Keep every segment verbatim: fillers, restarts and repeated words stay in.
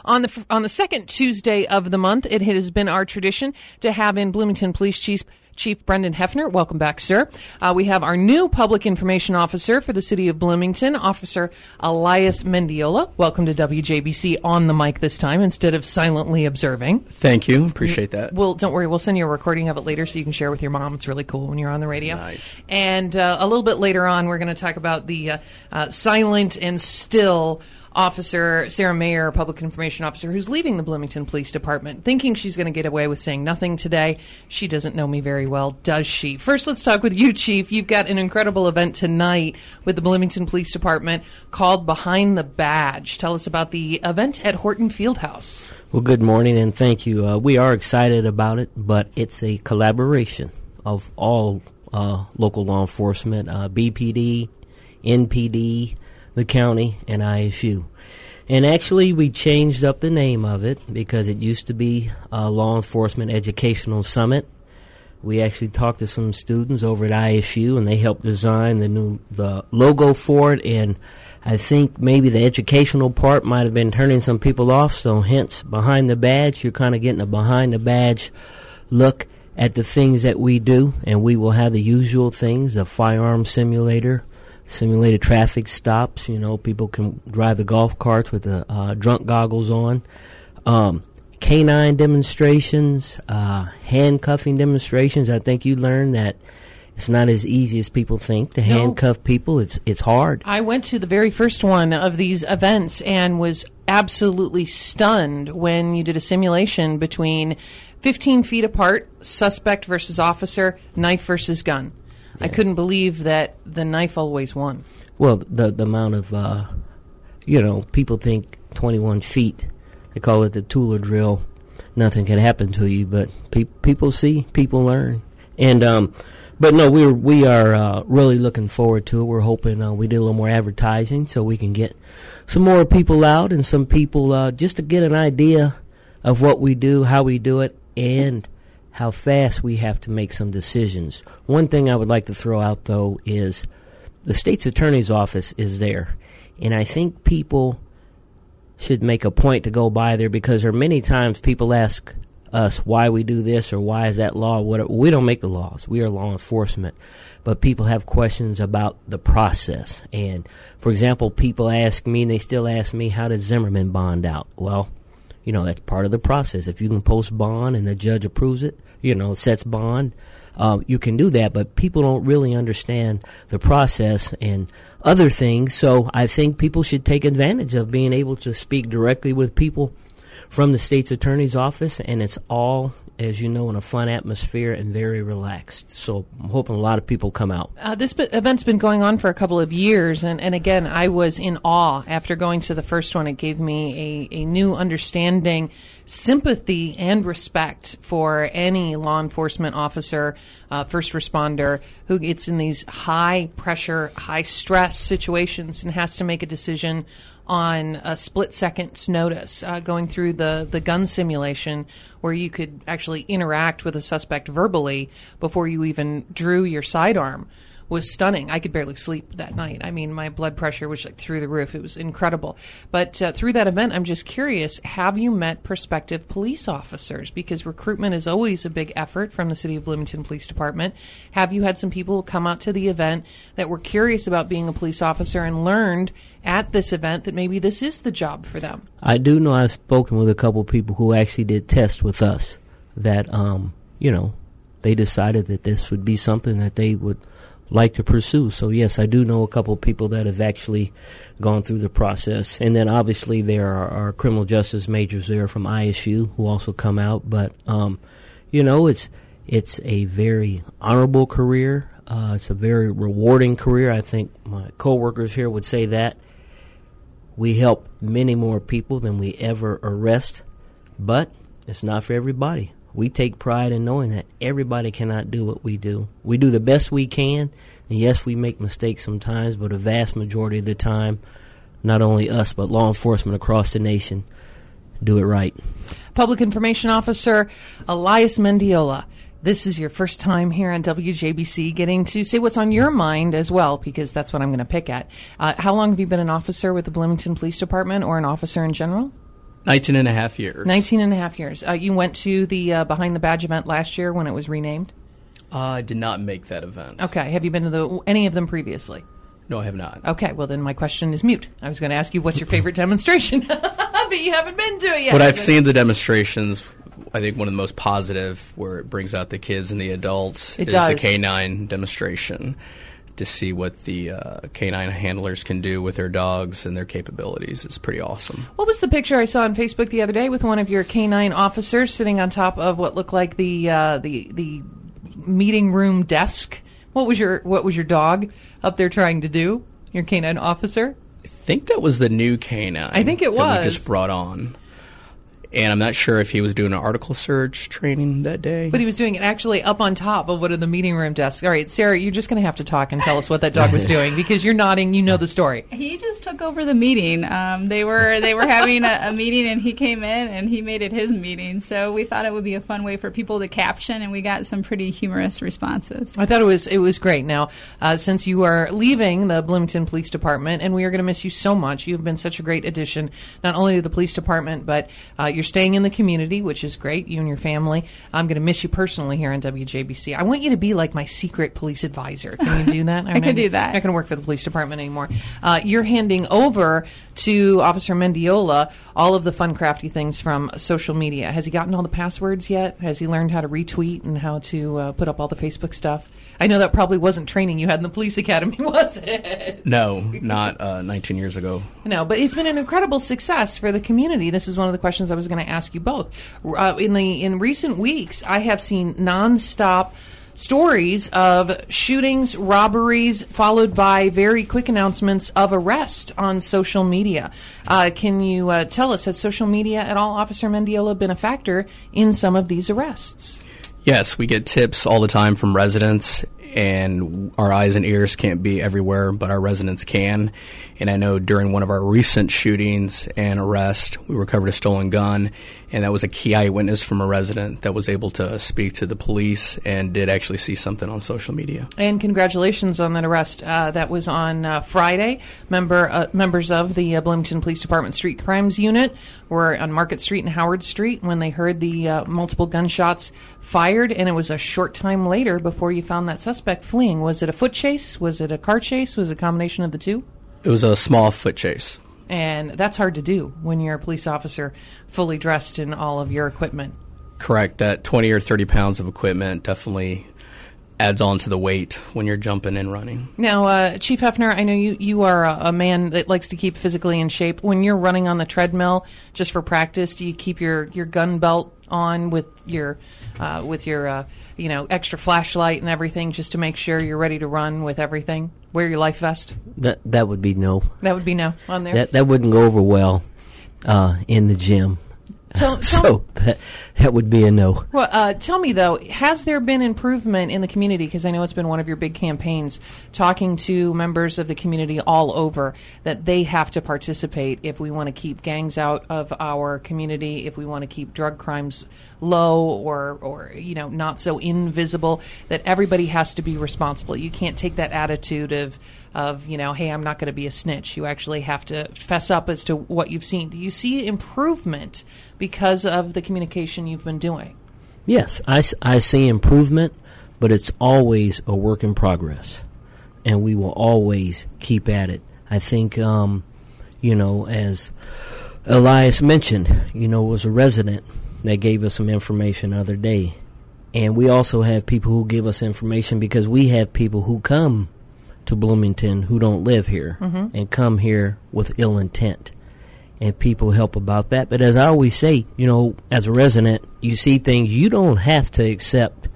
On the on the second Tuesday of the month, it has been our tradition to have in Bloomington Police Chief Chief Brendan Hefner. Welcome back, sir. Uh, we have our new Public Information Officer for the City of Bloomington, Officer Elias Mendiola. Welcome to W J B C on the mic this time instead of silently observing. Thank you. Appreciate that. Well, don't worry. We'll send you a recording of it later so you can share with your mom. It's really cool when you're on the radio. Nice. And uh, a little bit later on, we're going to talk about the uh, uh, silent and still Officer Sarah Mayer, Public Information Officer, who's leaving the Bloomington Police Department, thinking she's going to get away with saying nothing today. She doesn't know me very well, does she? First, let's talk with you, Chief. You've got an incredible event tonight with the Bloomington Police Department called Behind the Badge. Tell us about the event at Horton Fieldhouse. Well, good morning, and thank you. Uh, we are excited about it, but it's a collaboration of all uh, local law enforcement, uh, B P D, N P D, the county, and I S U. And actually, we changed up the name of it because it used to be a Law Enforcement Educational Summit. We actually talked to some students over at I S U, and they helped design the new the logo for it. And I think maybe the educational part might have been turning some people off, so hence, Behind the Badge, you're kind of getting a behind-the-badge look at the things that we do. And we will have the usual things, a firearm simulator, simulated traffic stops. You know, people can drive the golf carts with the uh, drunk goggles on. Um, canine demonstrations, uh, handcuffing demonstrations. I think you learned that it's not as easy as people think to No. handcuff people. It's it's hard. I went to the very first one of these events and was absolutely stunned when you did a simulation between fifteen feet apart, suspect versus officer, knife versus gun. I couldn't believe that the knife always won. Well, the the amount of, uh, you know, people think twenty-one feet. They call it the Tooler drill. Nothing can happen to you, but pe- people see, people learn. And, um, but no, we're, we are uh, really looking forward to it. We're hoping uh, we do a little more advertising so we can get some more people out and some people uh, just to get an idea of what we do, how we do it, and how fast we have to make some decisions. One thing I would like to throw out, though, is the state's attorney's office is there. And I think people should make a point to go by there because there are many times people ask us why we do this or why is that law. Whatever. We don't make the laws. We are law enforcement. But people have questions about the process. And, for example, people ask me, and they still ask me, how did Zimmerman bond out? Well, you know, that's part of the process. If you can post bond and the judge approves it, you know, sets bond, uh, you can do that. But people don't really understand the process and other things. So I think people should take advantage of being able to speak directly with people from the state's attorney's office. And it's all, as you know, in a fun atmosphere and very relaxed. So I'm hoping a lot of people come out. Uh, this be- event's been going on for a couple of years, and, and again, I was in awe after going to the first one. It gave me a, a new understanding, sympathy, and respect for any law enforcement officer, uh, first responder, who gets in these high-pressure, high-stress situations and has to make a decision on a split second's notice, uh, going through the, the gun simulation where you could actually interact with a suspect verbally before you even drew your sidearm was stunning. I could barely sleep that night. I mean, my blood pressure was like through the roof. It was incredible. But uh, through that event, I'm just curious, have you met prospective police officers? Because recruitment is always a big effort from the City of Bloomington Police Department. Have you had some people come out to the event that were curious about being a police officer and learned at this event that maybe this is the job for them? I do know I've spoken with a couple of people who actually did tests with us that, um, you know, they decided that this would be something that they would like to pursue. So, yes, I do know a couple of people that have actually gone through the process. And then, obviously, there are, are criminal justice majors there from I S U who also come out. But, um, you know, it's it's a very honorable career. Uh, it's a very rewarding career. I think my coworkers here would say that. We help many more people than we ever arrest, but it's not for everybody. We take pride in knowing that everybody cannot do what we do. We do the best we can, and yes, we make mistakes sometimes, but a vast majority of the time, not only us, but law enforcement across the nation do it right. Public Information Officer Elias Mendiola, this is your first time here on W J B C getting to say what's on your mind as well, because that's what I'm going to pick at. Uh, how long have you been an officer with the Bloomington Police Department or an officer in general? nineteen and a half years. nineteen and a half years. Uh, you went to the uh, Behind the Badge event last year when it was renamed? Uh, I did not make that event. Okay. Have you been to the any of them previously? No, I have not. Okay. Well, then my question is mute. I was going to ask you what's your favorite demonstration, but you haven't been to it yet. But I've seen the demonstrations. I think one of the most positive, where it brings out the kids and the adults, it is does. the K nine demonstration, to see what the uh, K nine handlers can do with their dogs and their capabilities. It's pretty awesome. What was the picture I saw on Facebook the other day with one of your K nine officers sitting on top of what looked like the uh, the the meeting room desk? What was your what was your dog up there trying to do? Your K nine officer? I think that was the new K nine. I think it that was. we just brought on. And I'm not sure if he was doing an article search training that day. But he was doing it actually up on top of one of the meeting room desks. All right, Sarah, you're just going to have to talk and tell us what that dog was doing, because you're nodding. You know the story. He just took over the meeting. Um, they were they were having a, a meeting, and he came in, and he made it his meeting. So we thought it would be a fun way for people to caption, and we got some pretty humorous responses. I thought it was it was great. Now, uh, since you are leaving the Bloomington Police Department, and we are going to miss you so much, you've been such a great addition, not only to the police department, but uh, you're staying in the community, which is great, you and your family. I'm going to miss you personally here on W J B C. I want you to be like my secret police advisor. Can you do that? I could do that. You're not going to work for the police department anymore. Uh, you're handing over to Officer Mendiola all of the fun, crafty things from social media. Has he gotten all the passwords yet? Has he learned how to retweet and how to uh, put up all the Facebook stuff? I know that probably wasn't training you had in the police academy, was it? No, not uh, nineteen years ago. No, but it's been an incredible success for the community. This is one of the questions I was going to ask you both. Uh, in the in recent weeks, I have seen nonstop stories of shootings, robberies, followed by very quick announcements of arrest on social media. Uh, can you uh, tell us, has social media at all, Officer Mendiola, been a factor in some of these arrests? Yes, we get tips all the time from residents, and our eyes and ears can't be everywhere, but our residents can. And I know during one of our recent shootings and arrest, we recovered a stolen gun, and that was a key eyewitness from a resident that was able to speak to the police and did actually see something on social media. And congratulations on that arrest. Uh, that was on uh, Friday. Member uh, members of the uh, Bloomington Police Department Street Crimes Unit were on Market Street and Howard Street when they heard the uh, multiple gunshots fired, and it was a short time later before you found that suspect fleeing. Was it a foot chase? Was it a car chase? Was it a combination of the two? It was a small foot chase. And that's hard to do when you're a police officer fully dressed in all of your equipment. Correct. That twenty or thirty pounds of equipment definitely adds on to the weight when you're jumping and running. Now, uh, Chief Heffner, I know you, you are a, a man that likes to keep physically in shape. When you're running on the treadmill just for practice, do you keep your, your gun belt on with your uh, with your uh, you know extra flashlight and everything just to make sure you're ready to run with everything? Wear your life vest? That that would be no. That would be no on there? That that wouldn't go over well uh, in the gym. Tell, tell so me, that, that would be a no. Well, uh, tell me, though, has there been improvement in the community? Because I know it's been one of your big campaigns, talking to members of the community all over, that they have to participate if we want to keep gangs out of our community, if we want to keep drug crimes low or, or you know, not so invisible, that everybody has to be responsible. You can't take that attitude of, of you know, hey, I'm not going to be a snitch. You actually have to fess up as to what you've seen. Do you see improvement because of the communication you've been doing? Yes, I, s- I see improvement, but it's always a work in progress, and we will always keep at it. I think, um, you know, as Elias mentioned, you know, it was a resident that gave us some information the other day, and we also have people who give us information because we have people who come to Bloomington who don't live here mm-hmm. and come here with ill intent. And people help about that. But as I always say, you know, as a resident, you see things, you don't have to accept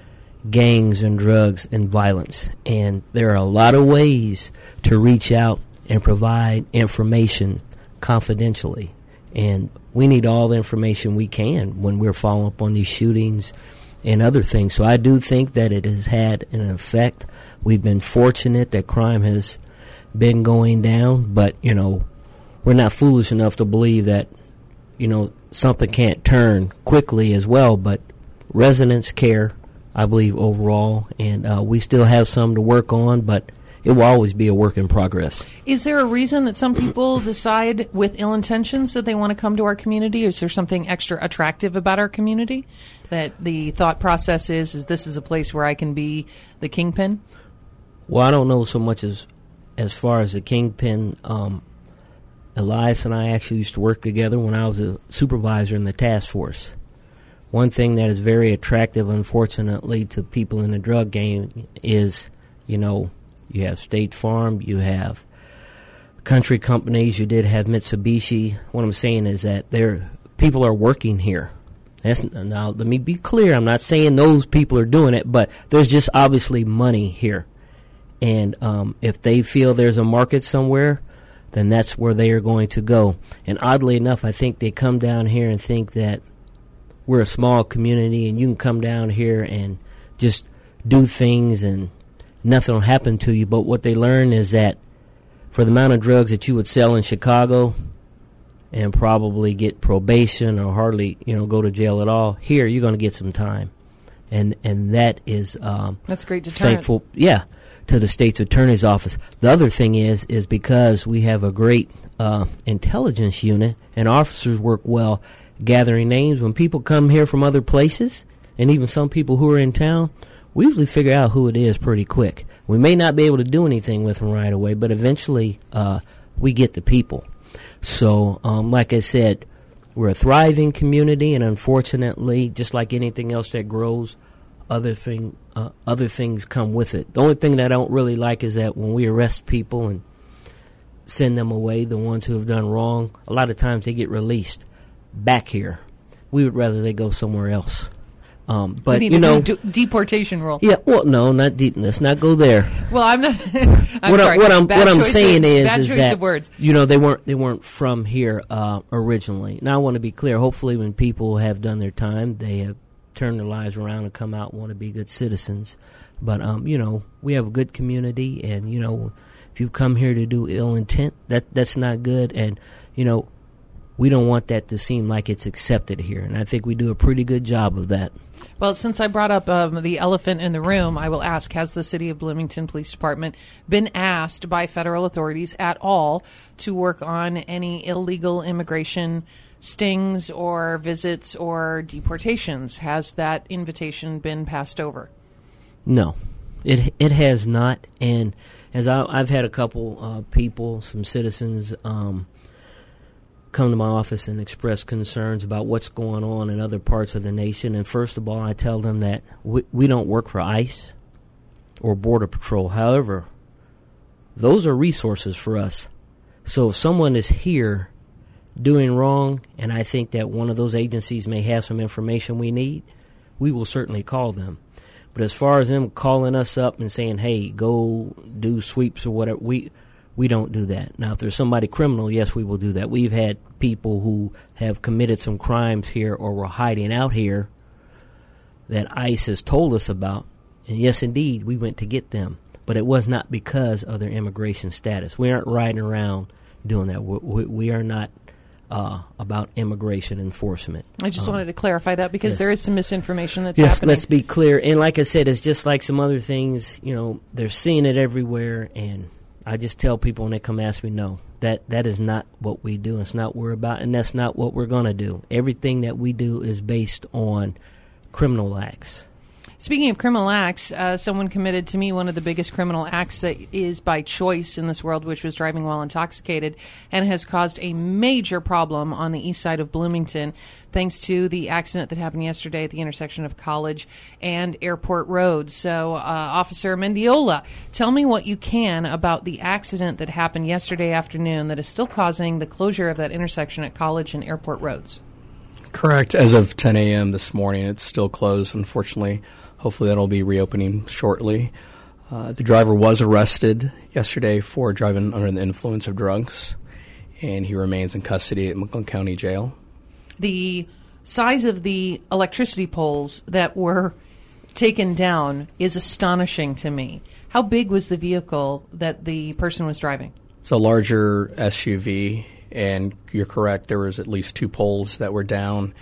gangs and drugs and violence. And there are a lot of ways to reach out and provide information confidentially. And we need all the information we can when we're following up on these shootings and other things. So I do think that it has had an effect. We've been fortunate that crime has been going down, but, you know, we're not foolish enough to believe that, you know, something can't turn quickly as well. But residents care, I believe, overall, and uh, we still have some to work on, but it will always be a work in progress. Is there a reason that some people decide with ill intentions that they want to come to our community? Is there something extra attractive about our community? That the thought process is, is this is a place where I can be the kingpin? Well, I don't know so much as as far as the kingpin. Um, Elias and I actually used to work together when I was a supervisor in the task force. One thing that is very attractive, unfortunately, to people in the drug game is, you know, you have State Farm, you have country companies, you did have Mitsubishi. What I'm saying is that there people are working here. That's, now, let me be clear, I'm not saying those people are doing it, but there's just obviously money here. And um, if they feel there's a market somewhere, then that's where they are going to go. And oddly enough, I think they come down here and think that we're a small community and you can come down here and just do things and nothing will happen to you. But what they learn is that for the amount of drugs that you would sell in Chicago and probably get probation or hardly, you know, go to jail at all, here you're going to get some time. And and that is um, that's a great deterrent. Thankful, yeah, to the state's attorney's office. The other thing is, is because we have a great uh, intelligence unit and officers work well gathering names. When people come here from other places, and even some people who are in town, we usually figure out who it is pretty quick. We may not be able to do anything with them right away, but eventually uh, we get the people. So, um, like I said, we're a thriving community, and unfortunately, just like anything else that grows, other thing, uh, other things come with it. The only thing that I don't really like is that when we arrest people and send them away, the ones who have done wrong, a lot of times they get released back here. We would rather they go somewhere else. Um, but we need you a know, de- deportation rule. Yeah, well, no, not de- let's not go there. Well, I'm not. I'm what, sorry. I, what I'm bad what I'm choice saying of, is bad is choice that of words. you know they weren't they weren't from here uh, originally. Now I want to be clear. Hopefully, when people have done their time, they have turned their lives around and come out and want to be good citizens. But um, you know, we have a good community, and you know, if you come here to do ill intent, that that's not good. And you know, we don't want that to seem like it's accepted here. And I think we do a pretty good job of that. Well, since I brought up um, the elephant in the room, I will ask, has the City of Bloomington Police Department been asked by federal authorities at all to work on any illegal immigration stings or visits or deportations? Has that invitation been passed over? No, it it has not. And as I, I've had a couple uh, people, some citizens, um, come to my office and express concerns about what's going on in other parts of the nation. And first of all, I tell them that we, we don't work for ICE or Border Patrol. However, those are resources for us. So if someone is here doing wrong, and I think that one of those agencies may have some information we need, we will certainly call them. But as far as them calling us up and saying, hey, go do sweeps or whatever, we we don't do that. Now, if there's somebody criminal, yes, we will do that. We've had people who have committed some crimes here or were hiding out here that ICE has told us about. And yes, indeed, we went to get them. But it was not because of their immigration status. We aren't riding around doing that. We, we, we are not uh, about immigration enforcement. I just um, wanted to clarify that because yes. there is some misinformation that's yes, happening. Let's be clear. And like I said, it's just like some other things. You know, they're seeing it everywhere. And I just tell people when they come ask me, no, that, that is not what we do. It's not what we're about, and that's not what we're going to do. Everything that we do is based on criminal acts. Speaking of criminal acts, uh, someone committed to me one of the biggest criminal acts that is by choice in this world, which was driving while intoxicated, and has caused a major problem on the east side of Bloomington, thanks to the accident that happened yesterday at the intersection of College and Airport Road. So, uh, Officer Mendiola, tell me what you can about the accident that happened yesterday afternoon that is still causing the closure of that intersection at College and Airport Roads. Correct. As of ten a.m. this morning, it's still closed, unfortunately. Hopefully that'll be reopening shortly. Uh, the driver was arrested yesterday for driving under the influence of drugs, and he remains in custody at McClellan County Jail. The size of the electricity poles that were taken down is astonishing to me. How big was the vehicle that the person was driving? It's a larger S U V, and you're correct, there was at least two poles that were down,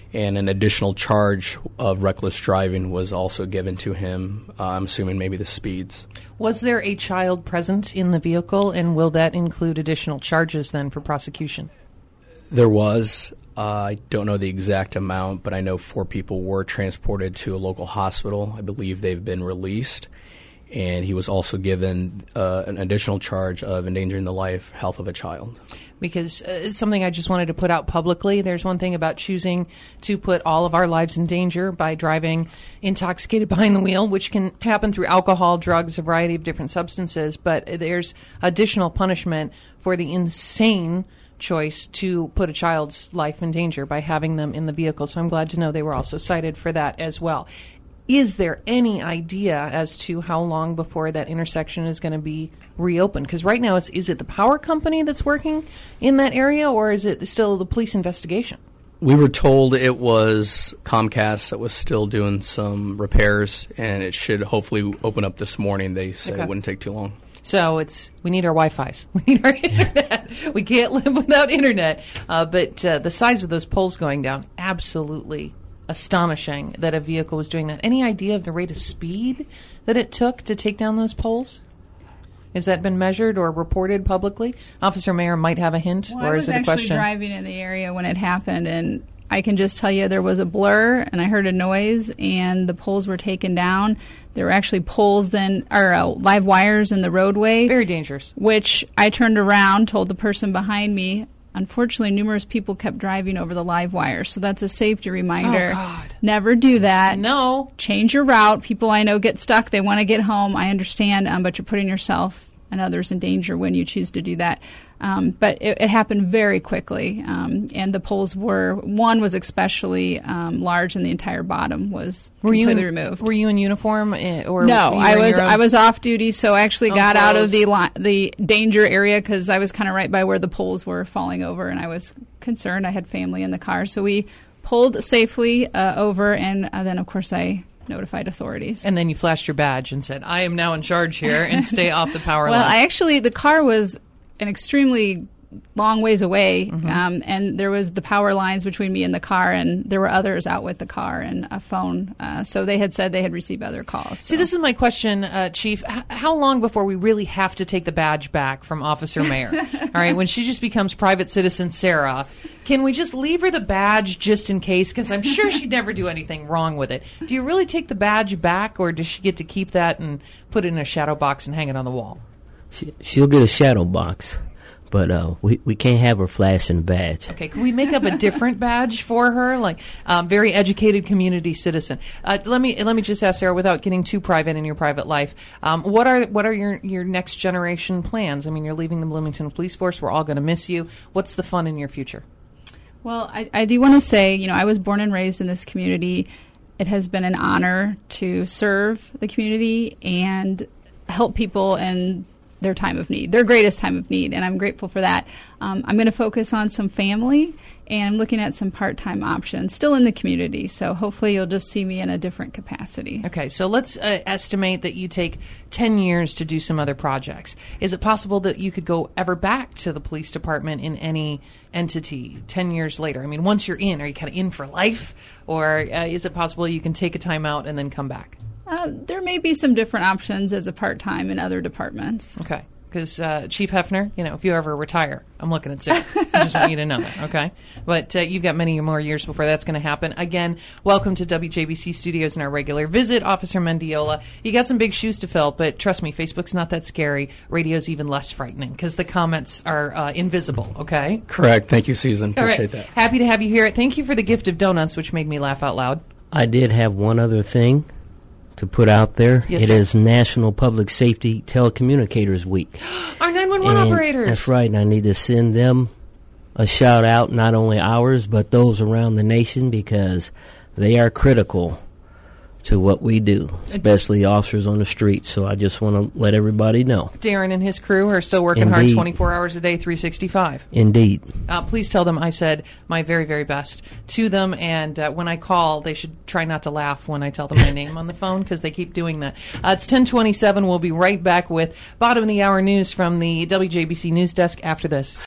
and an additional charge of reckless driving was also given to him. Uh, I'm assuming maybe the speeds. Was there a child present in the vehicle, and will that include additional charges then for prosecution? There was. Uh, I don't know the exact amount, but I know four people were transported to a local hospital. I believe they've been released. And he was also given uh, an additional charge of endangering the life, health of a child. Because uh, it's something I just wanted to put out publicly. There's one thing about choosing to put all of our lives in danger by driving intoxicated behind the wheel, which can happen through alcohol, drugs, a variety of different substances. But there's additional punishment for the insane choice to put a child's life in danger by having them in the vehicle. So I'm glad to know they were also cited for that as well. Is there any idea as to how long before that intersection is going to be reopened? Because right now, it's is it the power company that's working in that area, or is it still the police investigation? We were told it was Comcast that was still doing some repairs, and it should hopefully open up this morning. They said Okay. it wouldn't take too long. So it's we need our Wi-Fi's. We need our internet. We can't live without internet. Uh, but uh, the size of those poles going down, absolutely astonishing that a vehicle was doing that. Any idea of the rate of speed that it took to take down those poles? Has that been measured or reported publicly? Officer Mayer might have a hint, Well, or I is was it a actually question? driving in the area when it happened, and I can just tell you there was a blur, and I heard a noise, and the poles were taken down. There were actually poles then, or uh, live wires in the roadway. Very dangerous. Which I turned around, told the person behind me. Unfortunately, numerous people kept driving over the live wires, so that's a safety reminder. Oh, God. Never do that. No. Change your route. People I know get stuck. They want to get home. I understand, um, but you're putting yourself and others in danger when you choose to do that. Um, but it, it happened very quickly, um, and the poles were, one was especially um, large, and the entire bottom was Were you completely in, removed. Were you in uniform, uh, or No, were you I in was your own- I was off duty, so I actually Own got out of clothes? the li- the danger area because I was kind of right by where the poles were falling over, and I was concerned. I had family in the car, so we pulled safely uh, over, and uh, then of course I notified authorities. And then you flashed your badge and said, "I am now in charge here, and stay off the power well, line." I actually the car was an extremely long ways away, Mm-hmm. um, and there was the power lines between me and the car, and there were others out with the car and a phone. Uh, so they had said they had received other calls. See, so. this is my question, uh, Chief. H- how long before we really have to take the badge back from Officer Mayer? All right, when she just becomes private citizen Sarah, can we just leave her the badge just in case? Because I'm sure she'd never do anything wrong with it. Do you really take the badge back, or does she get to keep that and put it in a shadow box and hang it on the wall? She, she'll get a shadow box, but uh, we we can't have her flashing the badge. Okay, can we make up a different badge for her, like um, very educated community citizen? Uh, let me let me just ask Sarah, without getting too private in your private life, um, what are what are your your next generation plans? I mean, you're leaving the Bloomington Police Force. We're all going to miss you. What's the fun in your future? Well, I, I do want to say, you know, I was born and raised in this community. It has been an honor to serve the community and help people in their time of need, their greatest time of need, and I'm grateful for that. Um, I'm going to focus on some family, and I'm looking at some part-time options, still in the community, so hopefully you'll just see me in a different capacity. Okay, so let's uh, estimate that you take ten years to do some other projects. Is it possible that you could go ever back to the police department in any entity ten years later? I mean, once you're in, are you kind of in for life? Or uh, is it possible you can take a time out and then come back? Uh, there may be some different options as a part-time in other departments. Okay. Because uh, Chief Hefner, you know, if you ever retire, I'm looking at Sarah. I just want you to know that, okay? But uh, you've got many more years before that's going to happen. Again, welcome to W J B C Studios and our regular visit, Officer Mendiola. You got some big shoes to fill, but trust me, Facebook's not that scary. Radio's even less frightening because the comments are uh, invisible, okay? Correct. Thank you, Susan. All Appreciate right. that. Happy to have you here. Thank you for the gift of donuts, which made me laugh out loud. I did have one other thing to put out there. Yes, it sir. is National Public Safety Telecommunicators Week. Our nine one one And operators. That's right, and I need to send them a shout out, not only ours, but those around the nation, because they are critical to what we do, especially officers on the street. So I just want to let everybody know. Darren and his crew are still working hard Indeed. twenty-four hours a day, three sixty-five. Indeed. Uh, please tell them I said my very, very best to them. And uh, when I call, they should try not to laugh when I tell them my name on the phone because they keep doing that. Uh, it's ten twenty-seven. We'll be right back with bottom of the hour news from the W J B C News Desk after this.